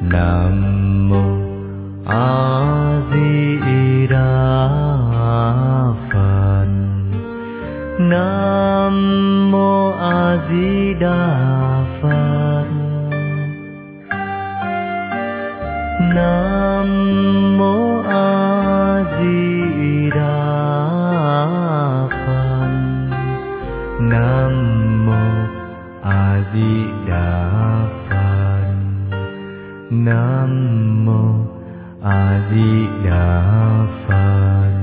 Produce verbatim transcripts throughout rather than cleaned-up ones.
Nam mô A Di Đà Phật. Nam mô A Di Đà Phật. Nam mô A Di Đà Phật. Nam mô A Di Đà Phật. Nam mô A Di Đà Phật.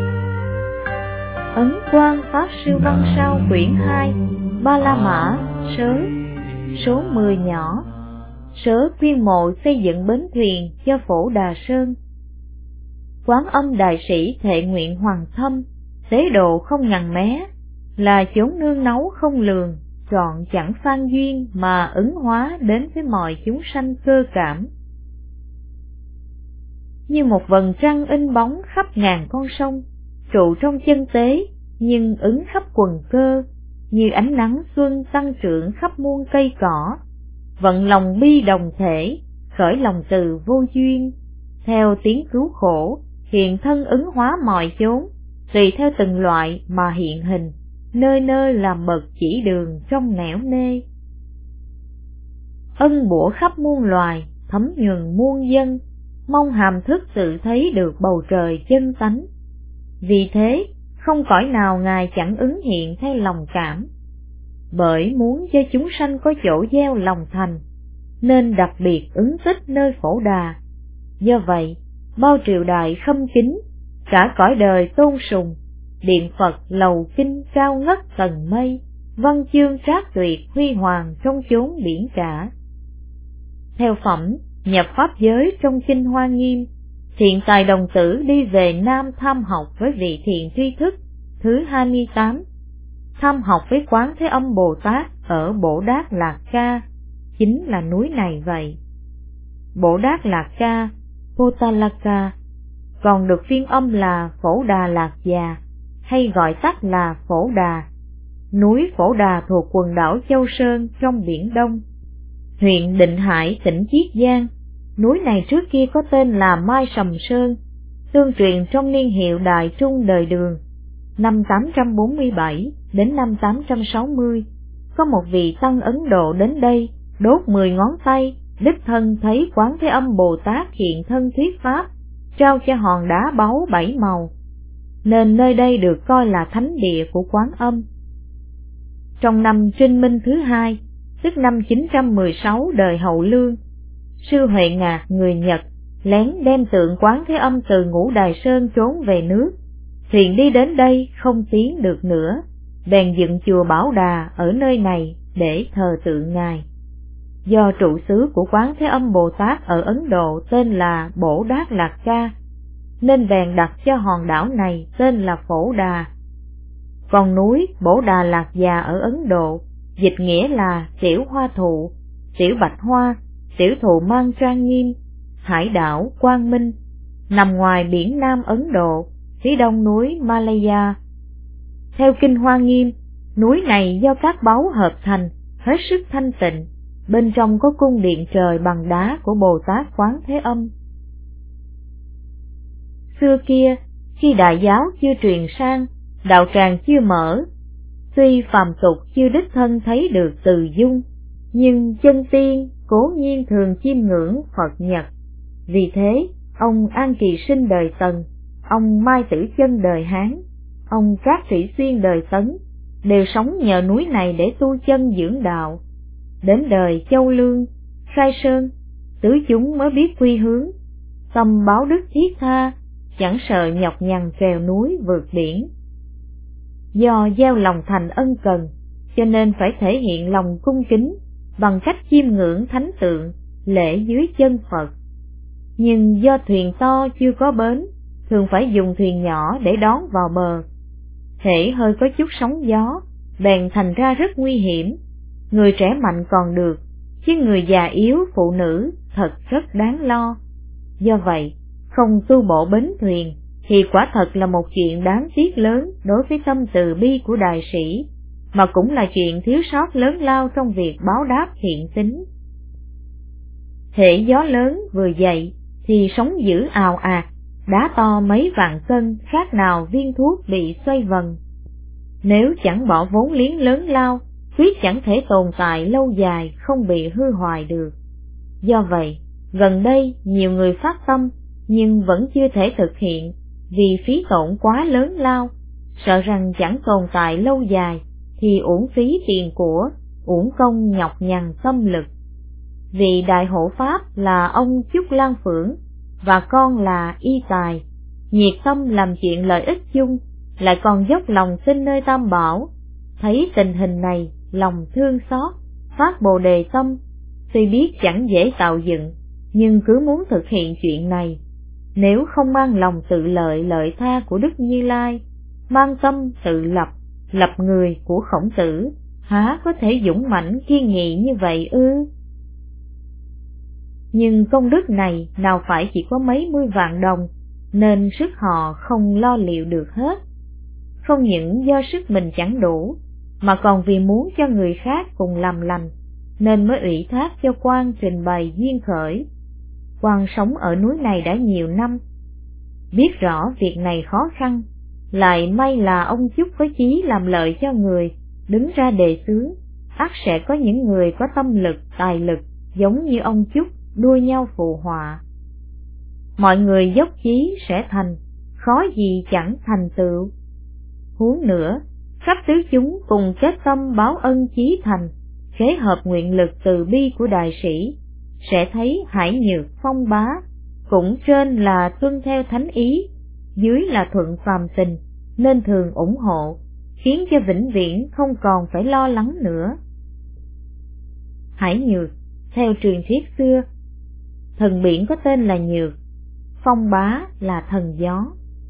Ấn Quang Pháp Sư Văn Sao quyển hai, Ba La Mã, Sớ, số mười nhỏ. Sớ quyên mộ xây dựng bến thuyền cho Phổ Đà Sơn. Quán Âm Đại Sĩ thệ nguyện hoàng thâm, tế độ không ngần mé, là chốn nương náu không lường, trọn chẳng phan duyên mà ứng hóa đến với mọi chúng sanh cơ cảm. Như một vầng trăng in bóng khắp ngàn con sông, trụ trong chân tế, nhưng ứng khắp quần cơ, như ánh nắng xuân tăng trưởng khắp muôn cây cỏ. Vận lòng bi đồng thể, khởi lòng từ vô duyên, theo tiếng cứu khổ, hiện thân ứng hóa mọi chốn, tùy theo từng loại mà hiện hình, nơi nơi làm bậc chỉ đường trong nẻo nê. Ân bủa khắp muôn loài, thấm nhuần muôn dân, mong hàm thức tự thấy được bầu trời chân tánh. Vì thế, không cõi nào Ngài chẳng ứng hiện theo lòng cảm, bởi muốn cho chúng sanh có chỗ gieo lòng thành, nên đặc biệt ứng tích nơi Phổ Đà. Do vậy, bao triều đại khâm kính, cả cõi đời tôn sùng, điện Phật lầu kinh cao ngất tầng mây, văn chương trác tuyệt huy hoàng trong chốn biển cả. Theo phẩm nhập pháp giới trong kinh Hoa Nghiêm, Thiện Tài đồng tử đi về Nam tham học với vị thiện tri thức thứ hai mươi tám, tham học với Quán Thế Âm Bồ Tát ở Bổ Đát Lạc Ca, chính là núi này vậy. Bổ Đát Lạc Ca, Potalaka, còn được phiên âm là Phổ Đà Lạc Già, hay gọi tắt là Phổ Đà. Núi Phổ Đà thuộc quần đảo Châu Sơn trong Biển Đông, huyện Định Hải, tỉnh Chiết Giang. Núi này trước kia có tên là Mai Sầm Sơn, tương truyền trong niên hiệu Đại Trung đời Đường, năm tám trăm bốn mươi bảy đến năm tám trăm sáu mươi, có một vị tăng Ấn Độ đến đây, đốt mười ngón tay, đích thân thấy Quán Thế Âm Bồ Tát hiện thân thuyết pháp, trao cho hòn đá báu bảy màu, nên nơi đây được coi là thánh địa của Quán Âm. Trong năm Trinh Minh thứ hai, tức năm chín trăm mười sáu đời Hậu Lương, Sư Huệ Ngạc người Nhật lén đem tượng Quán Thế Âm từ Ngũ Đài Sơn trốn về nước. Thuyền đi đến đây không tiến được nữa, bèn dựng chùa Bảo Đà ở nơi này để thờ tượng Ngài. Do trụ xứ của Quán Thế Âm Bồ Tát ở Ấn Độ tên là Bổ Đát Lạc Ca, nên bèn đặt cho hòn đảo này tên là Phổ Đà. Còn núi Bổ Đà Lạc Già ở Ấn Độ, dịch nghĩa là tiểu hoa thụ, tiểu bạch hoa, tiểu thụ mang trang nghiêm, hải đảo quang minh, nằm ngoài biển Nam Ấn Độ, phía đông núi Malaya. Theo kinh Hoa Nghiêm, núi này do các báu hợp thành, hết sức thanh tịnh, bên trong có cung điện trời bằng đá của Bồ Tát Quán Thế Âm. Xưa kia, khi đại giáo chưa truyền sang, đạo tràng chưa mở, tuy phàm tục chưa đích thân thấy được từ dung, nhưng chân tiên cố nhiên thường chiêm ngưỡng Phật Nhật. Vì thế, ông An Kỳ Sinh đời Tần, ông Mai Tử Chân đời Hán, ông Cát Sĩ Xuyên đời Tấn đều sống nhờ núi này để tu chân dưỡng đạo. Đến đời Châu Lương, Khai Sơn, tứ chúng mới biết quy hướng, tâm báo đức thiết tha, chẳng sợ nhọc nhằn trèo núi vượt biển. Do gieo lòng thành ân cần, cho nên phải thể hiện lòng cung kính bằng cách chiêm ngưỡng thánh tượng, lễ dưới chân Phật. Nhưng do thuyền to chưa có bến, thường phải dùng thuyền nhỏ để đón vào bờ. Hễ hơi có chút sóng gió, bèn thành ra rất nguy hiểm. Người trẻ mạnh còn được, chứ người già yếu, phụ nữ thật rất đáng lo. Do vậy, không tu bộ bến thuyền thì quả thật là một chuyện đáng tiếc lớn đối với tâm từ bi của đại sĩ, mà cũng là chuyện thiếu sót lớn lao trong việc báo đáp thiện tín. Hễ gió lớn vừa dậy thì sóng dữ ào ạt, đá to mấy vạn cân khác nào viên thuốc bị xoay vần. Nếu chẳng bỏ vốn liếng lớn lao, quyết chẳng thể tồn tại lâu dài, không bị hư hoại được. Do vậy, gần đây nhiều người phát tâm nhưng vẫn chưa thể thực hiện vì phí tổn quá lớn lao, sợ rằng chẳng tồn tại lâu dài thì uổng phí tiền của, uổng công nhọc nhằn tâm lực. Vì đại hộ pháp là ông Chúc Lan Phượng và con là Y Tài, nhiệt tâm làm chuyện lợi ích chung, lại còn dốc lòng tin nơi Tam Bảo. Thấy tình hình này, lòng thương xót, phát bồ đề tâm, tuy biết chẳng dễ tạo dựng, nhưng cứ muốn thực hiện chuyện này. Nếu không mang lòng tự lợi lợi tha của Đức Như Lai, mang tâm tự lập, lập người của Khổng Tử, há có thể dũng mãnh kiên nghị như vậy ư? Nhưng công đức này nào phải chỉ có mấy mươi vạn đồng, nên sức họ không lo liệu được hết. Không những do sức mình chẳng đủ, mà còn vì muốn cho người khác cùng làm lành, nên mới ủy thác cho Quan trình bày duyên khởi. Quan sống ở núi này đã nhiều năm, biết rõ việc này khó khăn, lại may là ông Chúc có chí làm lợi cho người, đứng ra đề xướng, ắt sẽ có những người có tâm lực, tài lực, giống như ông Chúc, đua nhau phụ họa. Mọi người dốc chí sẽ thành, khó gì chẳng thành tựu. Huống nữa, khắp tứ chúng cùng kết tâm báo ân chí thành, kế hợp nguyện lực từ bi của đại sĩ, sẽ thấy Hải Nhược Phong Bá, cũng trên là tuân theo thánh ý, dưới là thuận phàm tình, nên thường ủng hộ, khiến cho vĩnh viễn không còn phải lo lắng nữa. Hải Nhược, theo truyền thuyết xưa, thần biển có tên là Nhược, Phong Bá là thần gió.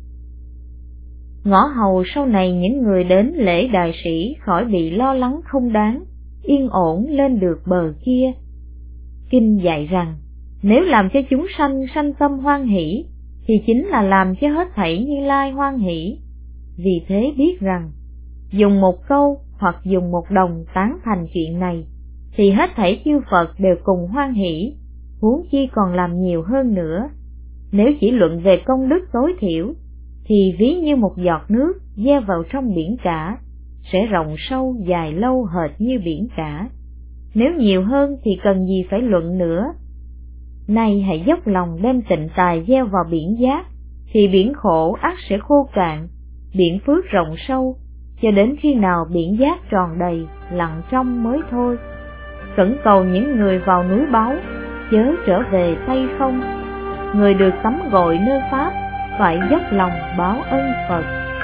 Ngõ hầu sau này những người đến lễ đại sĩ khỏi bị lo lắng không đáng, yên ổn lên được bờ kia. Kinh dạy rằng, nếu làm cho chúng sanh sanh tâm hoan hỷ, thì chính là làm cho hết thảy Như Lai hoan hỷ. Vì thế biết rằng, dùng một câu hoặc dùng một đồng tán thành chuyện này, thì hết thảy chư Phật đều cùng hoan hỷ, huống chi còn làm nhiều hơn nữa. Nếu chỉ luận về công đức tối thiểu, thì ví như một giọt nước gieo vào trong biển cả, sẽ rộng sâu dài lâu hệt như biển cả. Nếu nhiều hơn thì cần gì phải luận nữa. Nay hãy dốc lòng đem tịnh tài gieo vào biển giác, thì biển khổ ắt sẽ khô cạn, biển phước rộng sâu, cho đến khi nào biển giác tròn đầy, lặng trong mới thôi. Cẩn cầu những người vào núi báu, chớ trở về tay không. Người được tắm gội nơi Pháp, phải dốc lòng báo ân Phật.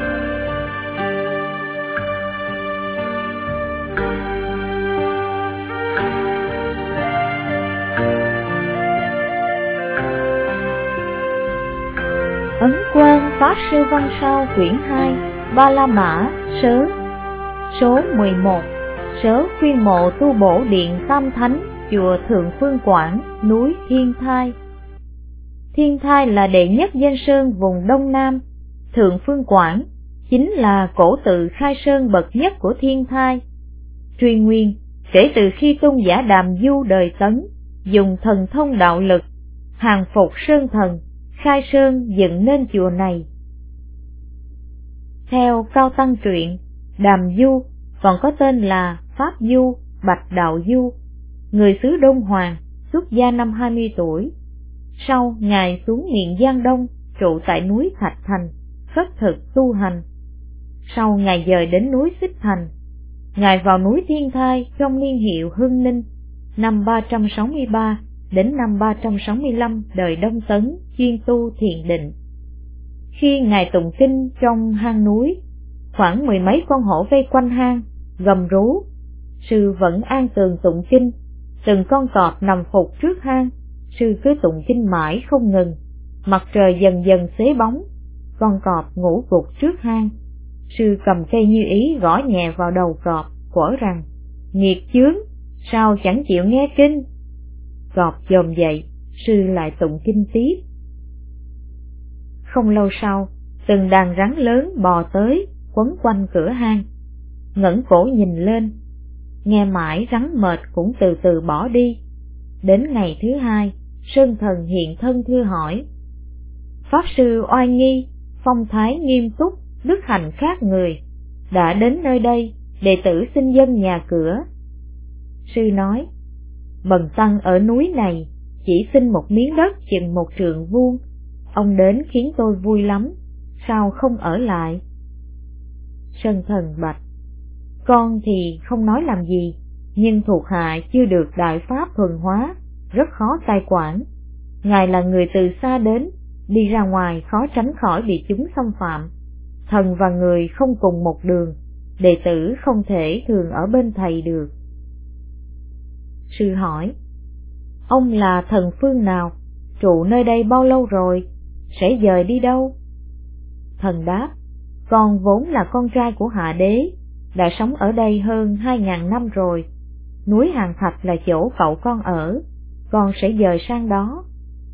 Ấn Quang Pháp Sư Văn Sao quyển hai, Ba La Mã, Sớ. Số mười một. Sớ khuyên mộ tu bổ điện Tam Thánh, chùa Thượng Phương Quảng, núi Thiên Thai. Thiên Thai là đệ nhất danh sơn vùng Đông Nam. Thượng Phương Quảng chính là cổ tự khai sơn bậc nhất của Thiên Thai. Truyền nguyên, kể từ khi tôn giả Đàm Du đời Tấn, dùng thần thông đạo lực, hàng phục sơn thần, khai sơn dựng nên chùa này. Theo Cao Tăng truyện, Đàm Du còn có tên là Pháp Du, Bạch Đạo Du, người xứ Đông Hoàng, xuất gia năm hai mươi tuổi. Sau Ngài xuống miền Giang Đông, trụ tại núi Thạch Thành, khất thực tu hành. Sau Ngài dời đến núi Xích Thành. Ngài vào núi Thiên Thai trong niên hiệu Hưng Ninh, năm ba trăm sáu mươi ba đến năm ba trăm sáu mươi lăm đời Đông Tấn, chuyên tu thiền định. Khi Ngài tụng kinh trong hang núi, khoảng mười mấy con hổ vây quanh hang, gầm rú. Sư vẫn an tường tụng kinh, từng con cọp nằm phục trước hang, sư cứ tụng kinh mãi không ngừng. Mặt trời dần dần xế bóng, con cọp ngủ gục trước hang. Sư cầm cây như ý gõ nhẹ vào đầu cọp, quở rằng: nghiệt chướng, sao chẳng chịu nghe kinh? Cọp chồm dậy, sư lại tụng kinh tiếp. Không lâu sau, từng đàn rắn lớn bò tới, quấn quanh cửa hang. Ngẩng cổ nhìn lên, nghe mãi rắn mệt cũng từ từ bỏ đi. Đến ngày thứ hai, Sơn Thần hiện thân thưa hỏi: Pháp sư oai nghi, phong thái nghiêm túc, đức hạnh khác người, đã đến nơi đây, đệ tử xin dâng nhà cửa. Sư nói: Bần tăng ở núi này chỉ xin một miếng đất chừng một trượng vuông, ông đến khiến tôi vui lắm, sao không ở lại? Sơn Thần bạch: Con thì không nói làm gì, nhưng thuộc hạ chưa được đại pháp thuần hóa, rất khó cai quản. Ngài là người từ xa đến, đi ra ngoài khó tránh khỏi bị chúng xâm phạm. Thần và người không cùng một đường, đệ tử không thể thường ở bên thầy được. Sư hỏi: Ông là thần phương nào, trụ nơi đây bao lâu rồi, sẽ dời đi đâu? Thần đáp: Con vốn là con trai của Hạ Đế, đã sống ở đây hơn hai ngàn năm rồi. Núi Hàng Thạch là chỗ cậu con ở, con sẽ dời sang đó.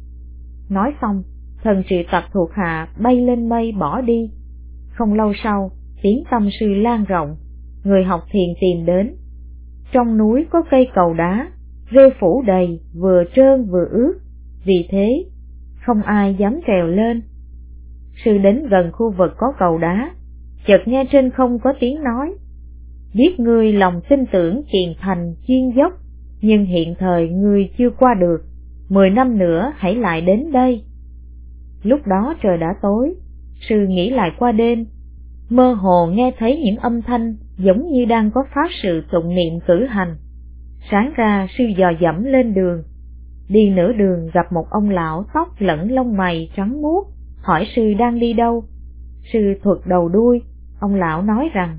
Nói xong, thần triệu tập thuộc hạ bay lên mây bỏ đi. Không lâu sau, tiếng tăm sư lan rộng, người học thiền tìm đến. Trong núi có cây cầu đá, rêu phủ đầy, vừa trơn vừa ướt, vì thế không ai dám trèo lên. Sư đến gần khu vực có cầu đá, chợt nghe trên không có tiếng nói: Biết ngươi lòng tin tưởng kiền thành chuyên dốc, nhưng hiện thời ngươi chưa qua được, mười năm nữa hãy lại đến đây. Lúc đó trời đã tối, sư nghĩ lại qua đêm, mơ hồ nghe thấy những âm thanh giống như đang có pháp sự tụng niệm cử hành. Sáng ra sư dò dẫm lên đường, đi nửa đường gặp một ông lão tóc lẫn lông mày trắng muốt, hỏi sư đang đi đâu. Sư thuật đầu đuôi, ông lão nói rằng: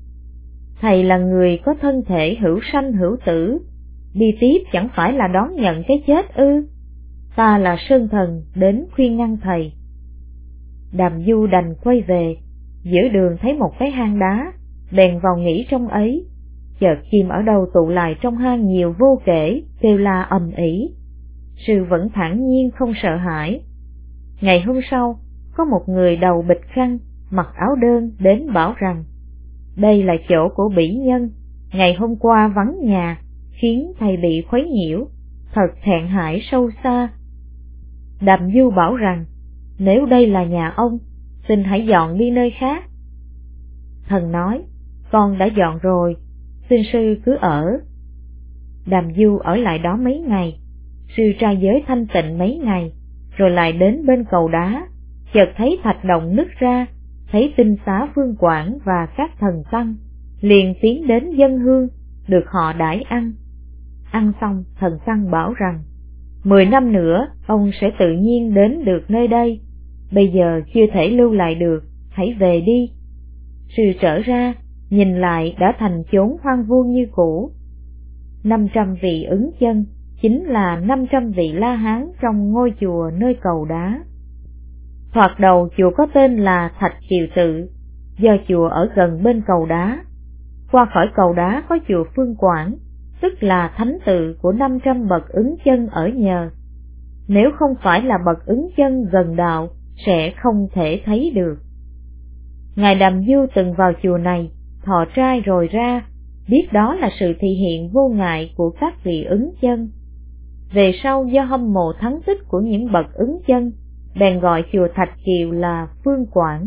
Thầy là người có thân thể hữu sanh hữu tử, đi tiếp chẳng phải là đón nhận cái chết ư? Ta là Sơn Thần đến khuyên ngăn thầy. Đàm Du đành quay về, giữa đường thấy một cái hang đá, bèn vào nghỉ trong ấy. Chợt chim ở đâu tụ lại trong hang nhiều vô kể, kêu la ầm ĩ. Sư vẫn thản nhiên không sợ hãi. Ngày hôm sau, có một người đầu bịch khăn, mặc áo đơn đến bảo rằng: Đây là chỗ của bỉ nhân, ngày hôm qua vắng nhà, khiến thầy bị khuấy nhiễu, thật thẹn hại sâu xa. Đàm Du bảo rằng: Nếu đây là nhà ông, xin hãy dọn đi nơi khác. Thần nói: Con đã dọn rồi, xin sư cứ ở. Đàm Du ở lại đó mấy ngày, sư trai giới thanh tịnh mấy ngày, rồi lại đến bên cầu đá, chợt thấy thạch động nứt ra, thấy tinh xá Phương Quảng và các thần tăng, liền tiến đến dâng hương, được họ đãi ăn. Ăn xong, thần tăng bảo rằng: Mười năm nữa ông sẽ tự nhiên đến được nơi đây, bây giờ chưa thể lưu lại được, hãy về đi. Sư trở ra, nhìn lại đã thành chốn hoang vu như cũ. Năm trăm vị ứng chân chính là năm trăm vị La Hán trong ngôi chùa nơi cầu đá. Thoạt đầu chùa có tên là Thạch Kiều Tự, do chùa ở gần bên cầu đá. Qua khỏi cầu đá có chùa Phương Quảng, tức là thánh tự của năm trăm bậc ứng chân ở nhờ. Nếu không phải là bậc ứng chân gần đạo, sẽ không thể thấy được. Ngài Đàm Du từng vào chùa này, thọ trai rồi ra, biết đó là sự thị hiện vô ngại của các vị ứng chân. Về sau do hâm mộ thắng tích của những bậc ứng chân, bèn gọi chùa Thạch Kiều là Phương Quảng.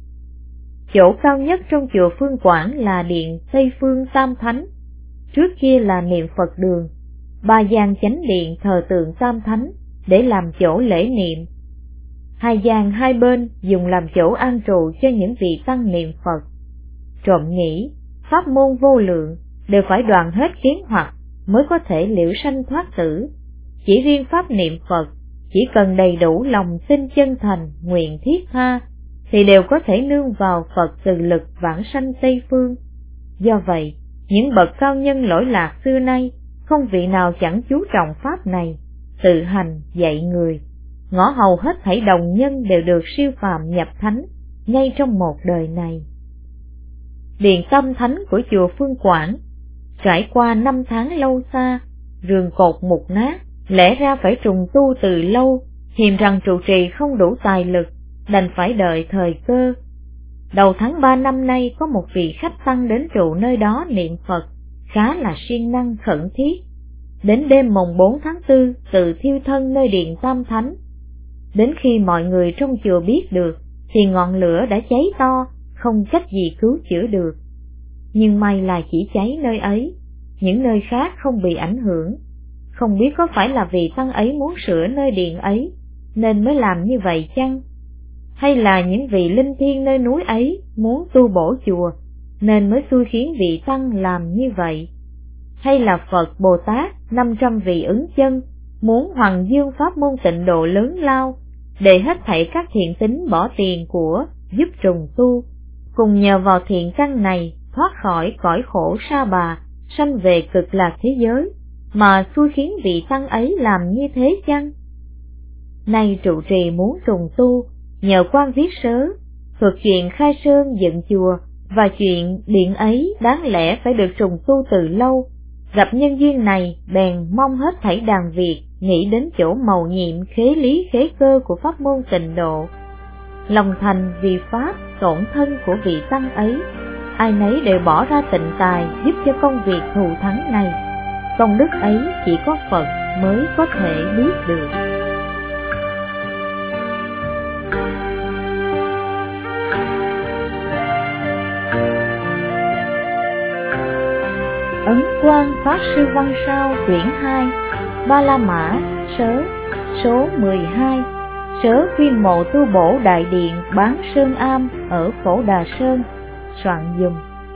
Chỗ cao nhất trong chùa Phương Quảng là điện Tây Phương Tam Thánh, trước kia là niệm Phật đường, ba gian chánh điện thờ tượng Tam Thánh để làm chỗ lễ niệm. Hai gian hai bên dùng làm chỗ an trụ cho những vị tăng niệm Phật. Trộm nghĩ, pháp môn vô lượng đều phải đoàn hết kiến hoặc mới có thể liễu sanh thoát tử. Chỉ riêng pháp niệm Phật, chỉ cần đầy đủ lòng tin chân thành, nguyện thiết tha, thì đều có thể nương vào Phật từ lực vãng sanh Tây Phương. Do vậy, những bậc cao nhân lỗi lạc xưa nay, không vị nào chẳng chú trọng pháp này, tự hành dạy người. Ngõ hầu hết thảy đồng nhân đều được siêu phàm nhập thánh, ngay trong một đời này. Điện Tâm Thánh của chùa Phương Quảng, trải qua năm tháng lâu xa, rường cột mục nát, lẽ ra phải trùng tu từ lâu, hiềm rằng trụ trì không đủ tài lực, đành phải đợi thời cơ. Đầu tháng ba năm nay có một vị khách tăng đến trụ nơi đó niệm Phật, khá là siêng năng khẩn thiết. đến đêm mồng bốn tháng tư tự thiêu thân nơi điện Tam Thánh. Đến khi mọi người trong chùa biết được thì ngọn lửa đã cháy to, không cách gì cứu chữa được. Nhưng may là chỉ cháy nơi ấy, những nơi khác không bị ảnh hưởng. Không biết có phải là vì tăng ấy muốn sửa nơi điện ấy nên mới làm như vậy chăng? Hay là những vị linh thiêng nơi núi ấy muốn tu bổ chùa nên mới xui khiến vị tăng làm như vậy? Hay là Phật Bồ Tát năm trăm vị ứng chân muốn hoằng dương pháp môn tịnh độ lớn lao, để hết thảy các thiện tín bỏ tiền của giúp trùng tu, cùng nhờ vào thiện căn này thoát khỏi cõi khổ sa bà, sanh về cực lạc thế giới, mà xui khiến vị tăng ấy làm như thế chăng? Nay trụ trì muốn trùng tu, nhờ quan viết sớ, thuật chuyện khai sơn dựng chùa và chuyện điện ấy đáng lẽ phải được trùng tu từ lâu. Gặp nhân duyên này bèn mong hết thảy đàn Việt nghĩ đến chỗ mầu nhiệm khế lý khế cơ của pháp môn tịnh độ. Lòng thành vì pháp tổn thân của vị tăng ấy, ai nấy đều bỏ ra tịnh tài giúp cho công việc thù thắng này. Công đức ấy chỉ có Phật mới có thể biết được. Ấn Quang Pháp Sư Văn Sao quyển hai, Ba La Mã, sớ, số mười hai, sớ viên mộ tu bổ đại điện Bán Sơn Am ở Phổ Đà Sơn, soạn dùm.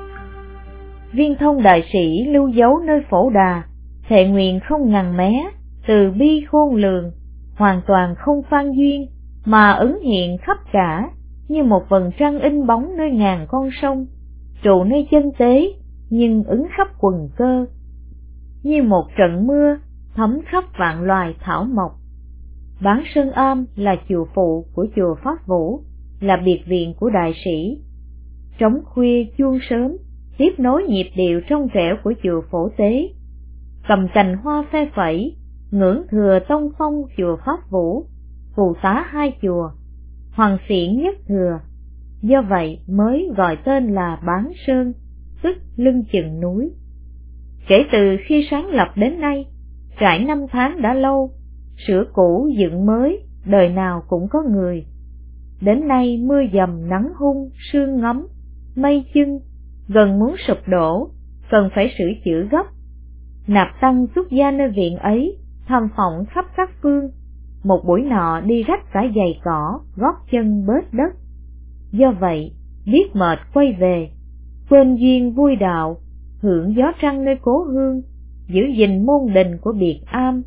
Viên thông đại sĩ lưu dấu nơi Phổ Đà, thệ nguyện không ngần mé, từ bi khôn lường, hoàn toàn không phan duyên, mà ứng hiện khắp cả, như một vầng trăng in bóng nơi ngàn con sông, trụ nơi chân tế, nhưng ứng khắp quần cơ, như một trận mưa thấm khắp vạn loài thảo mộc. Bán Sơn Am là chùa phụ của chùa Pháp Vũ, là biệt viện của đại sĩ. Trống khuya chuông sớm, tiếp nối nhịp điệu trong trẻo của chùa Phổ Tế. Cầm cành hoa phe phẩy, ngưỡng thừa tông phong chùa Pháp Vũ, phù tá hai chùa, hoàng xiển nhất thừa. Do vậy mới gọi tên là Bán Sơn, tức lưng chừng núi. Kể từ khi sáng lập đến nay, trải năm tháng đã lâu, sửa cũ dựng mới, đời nào cũng có người. Đến nay mưa dầm nắng hung, sương ngấm, mây chưng, gần muốn sụp đổ, cần phải sửa chữa gấp. Nạp tăng xuất gia nơi viện ấy, tham phỏng khắp các phương, một buổi nọ đi rách cả giày cỏ, gót chân bết đất. Do vậy, biết mệt quay về, quên duyên vui đạo, hưởng gió trăng nơi cố hương, giữ gìn môn đình của biệt am.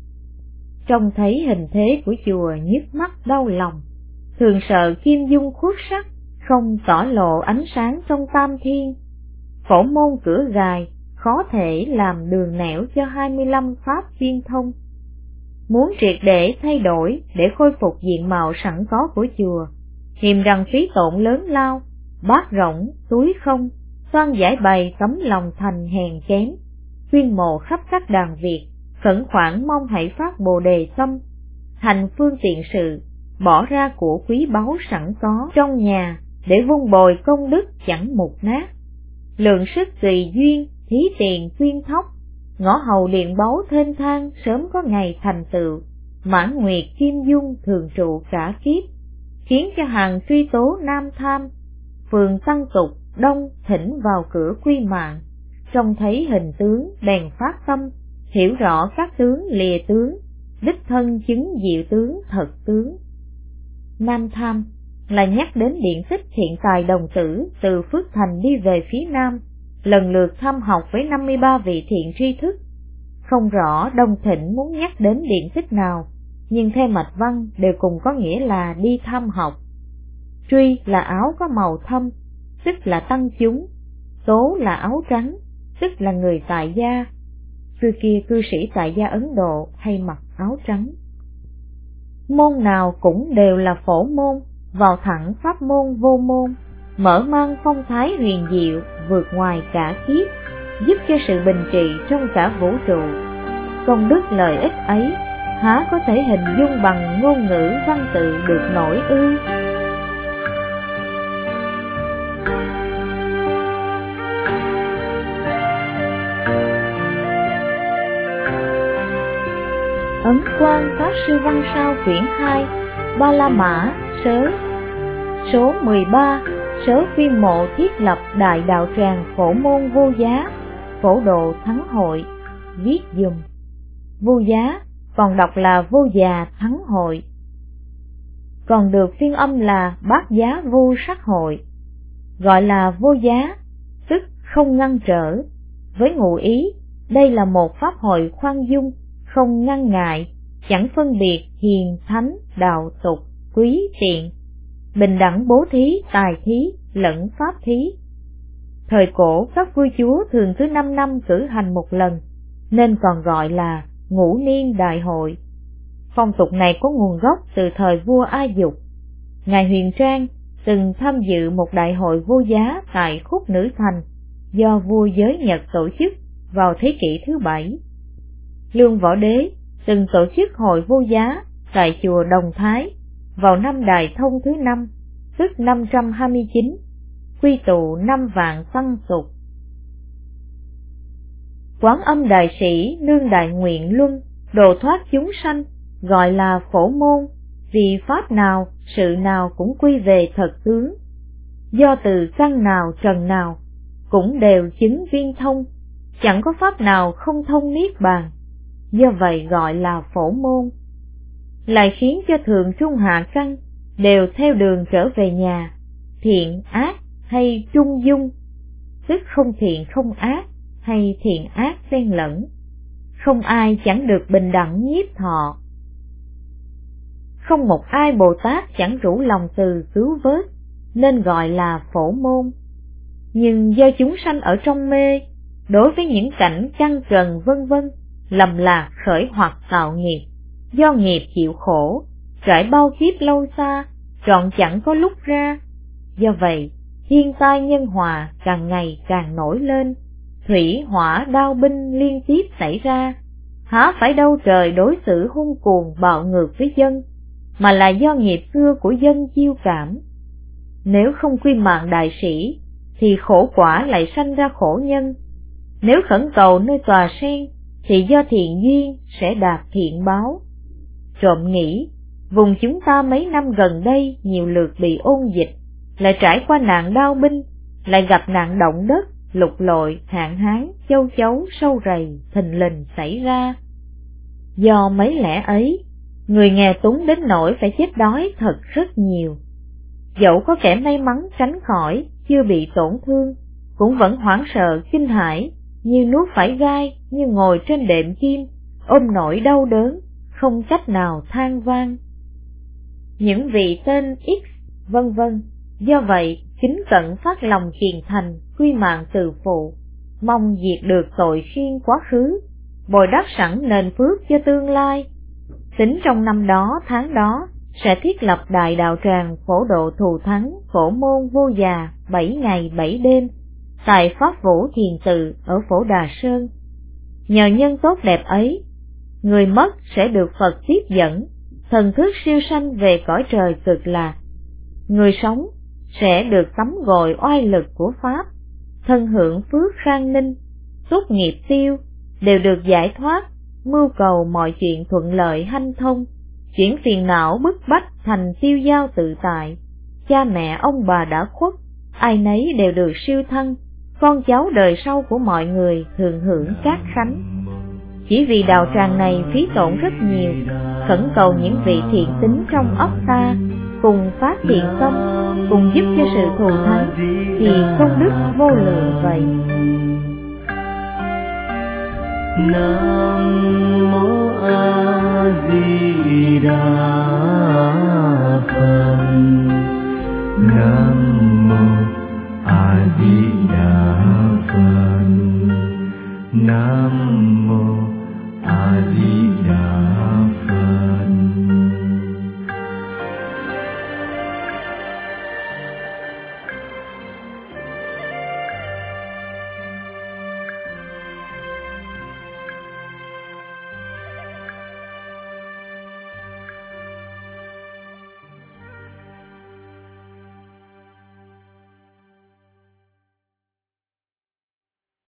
Trông thấy hình thế của chùa nhức mắt đau lòng, thường sợ kim dung khuất sắc, không tỏ lộ ánh sáng trong tam thiên. Phổ môn cửa gài, khó thể làm đường nẻo cho hai mươi lăm pháp viên thông. Muốn triệt để thay đổi để khôi phục diện mạo sẵn có của chùa, hiềm rằng phí tổn lớn lao, bát rỗng, túi không, toan giải bày tấm lòng thành hèn kém. Tuyên mộ khắp các đàn Việt, khẩn khoản mong hãy phát bồ đề tâm, thành phương tiện sự, bỏ ra của quý báu sẵn có trong nhà, để vun bồi công đức chẳng mục nát. Lượng sức tùy duyên, thí tiền quyên thóc, ngõ hầu điện báu thênh thang sớm có ngày thành tựu. Mãn nguyệt kim dung thường trụ cả kiếp, khiến cho hàng truy tố nam tham. Phường tăng tục đông thỉnh vào cửa quy mạng, trông thấy hình tướng bèn phát tâm, hiểu rõ các tướng lìa tướng, đích thân chứng diệu tướng thật tướng. Nam tham là nhắc đến điện tích thiện tài đồng tử từ Phước Thành đi về phía nam, lần lượt thăm học với năm mươi ba vị thiện tri thức. Không rõ Đông Thịnh muốn nhắc đến điện tích nào, nhưng theo mạch văn đều cùng có nghĩa là đi thăm học. Truy là áo có màu thâm, tức là tăng chúng. Tố là áo trắng, tức là người tại gia. Xưa kia cư sĩ tại gia Ấn Độ hay mặc áo trắng. Môn nào cũng đều là phổ môn, vào thẳng pháp môn vô môn, mở mang phong thái huyền diệu vượt ngoài cả kiếp, giúp cho sự bình trị trong cả vũ trụ. Công đức lợi ích ấy há có thể hình dung bằng ngôn ngữ văn tự được nổi ư? Ấn Quang Pháp Sư Văn Sao quyển hai, Ba La Mã, Sớ. Số mười ba, Sớ Viên Mộ thiết lập Đại Đạo Tràng Phổ Môn Vô Giá, Phổ Độ Thắng Hội, viết dùm. Vô Giá còn đọc là Vô Già Thắng Hội, còn được phiên âm là Bát Giá Vô Sắc Hội. Gọi là Vô Giá, tức không ngăn trở, với ngụ ý đây là một pháp hội khoan dung, không ngăn ngại, chẳng phân biệt hiền thánh, đạo tục, quý tiện, bình đẳng bố thí, tài thí, lẫn pháp thí. Thời cổ các vua chúa thường cứ năm năm cử hành một lần, nên còn gọi là ngũ niên đại hội. Phong tục này có nguồn gốc từ thời vua A Dục. Ngài Huyền Trang từng tham dự một đại hội vô giá tại Khúc Nữ Thành do vua Giới Nhật tổ chức vào thế kỷ thứ bảy. Lương Võ Đế từng tổ chức hội vô giá tại chùa Đồng Thái vào năm Đại Thông thứ năm, tức năm trăm hai mươi chín, quy tụ năm vạn tăng tục. Quán Âm Đại Sĩ nương đại nguyện luân, độ thoát chúng sanh, gọi là Phổ Môn, vì pháp nào, sự nào cũng quy về thật tướng. Do từ căn nào trần nào, cũng đều chứng viên thông, chẳng có pháp nào không thông niết bàn, do vậy gọi là Phổ Môn. Lại khiến cho thượng trung hạ căn đều theo đường trở về nhà, thiện ác hay trung dung, tức không thiện không ác hay thiện ác xen lẫn, không ai chẳng được bình đẳng nhiếp thọ. Không một ai Bồ Tát chẳng rủ lòng từ cứu vớt, nên gọi là Phổ Môn. Nhưng do chúng sanh ở trong mê, đối với những cảnh căn trần vân vân, lầm lạc khởi hoặc tạo nghiệp, do nghiệp chịu khổ, trải bao kiếp lâu xa, trọn chẳng có lúc ra. Do vậy, thiên tai nhân hòa càng ngày càng nổi lên, thủy hỏa đao binh liên tiếp xảy ra. Há phải đâu trời đối xử hung cuồng bạo ngược với dân, mà là do nghiệp xưa của dân chiêu cảm. Nếu không quy mạng đại sĩ, thì khổ quả lại sanh ra khổ nhân. Nếu khẩn cầu nơi tòa sen, thì do thiện duyên sẽ đạt thiện báo. Trộm nghĩ, vùng chúng ta mấy năm gần đây nhiều lượt bị ôn dịch, lại trải qua nạn đao binh, lại gặp nạn động đất, lục lội, hạn hán, châu chấu, sâu rầy, thình lình xảy ra. Do mấy lẽ ấy, người nghèo túng đến nỗi phải chết đói thật rất nhiều. Dẫu có kẻ may mắn tránh khỏi, chưa bị tổn thương, cũng vẫn hoảng sợ kinh hãi, như nuốt phải gai, như ngồi trên đệm kim, ôm nỗi đau đớn, không cách nào than vang. Những vị tên X, vân vân, do vậy kính cẩn phát lòng kiền thành, quy mạng từ phụ, mong diệt được tội khiên quá khứ, bồi đắp sẵn nền phước cho tương lai. Tính trong năm đó tháng đó sẽ thiết lập Đại Đạo Tràng Phổ Độ Thù Thắng Phổ Môn Vô Già bảy ngày bảy đêm tại Pháp Vũ Thiền Tự ở Phổ Đà Sơn. Nhờ nhân tốt đẹp ấy, người mất sẽ được Phật tiếp dẫn, thần thức siêu sanh về cõi trời cực lạc. Người sống sẽ được tắm gội oai lực của Pháp, thân hưởng phước khang ninh, túc nghiệp tiêu, đều được giải thoát, mưu cầu mọi chuyện thuận lợi hanh thông, chuyển phiền não bức bách thành tiêu dao tự tại. Cha mẹ ông bà đã khuất, ai nấy đều được siêu thân, con cháu đời sau của mọi người thường hưởng các khánh. Chỉ vì đạo tràng này phí tổn rất nhiều, khẩn cầu những vị thiện tín trong ấp ta cùng phát thiện tâm, cùng giúp cho sự thù thắng, thì công đức vô lượng vậy. Nam mô A Di Đà Phật. Nam mô A Di Đà Phật. Nam mô A Di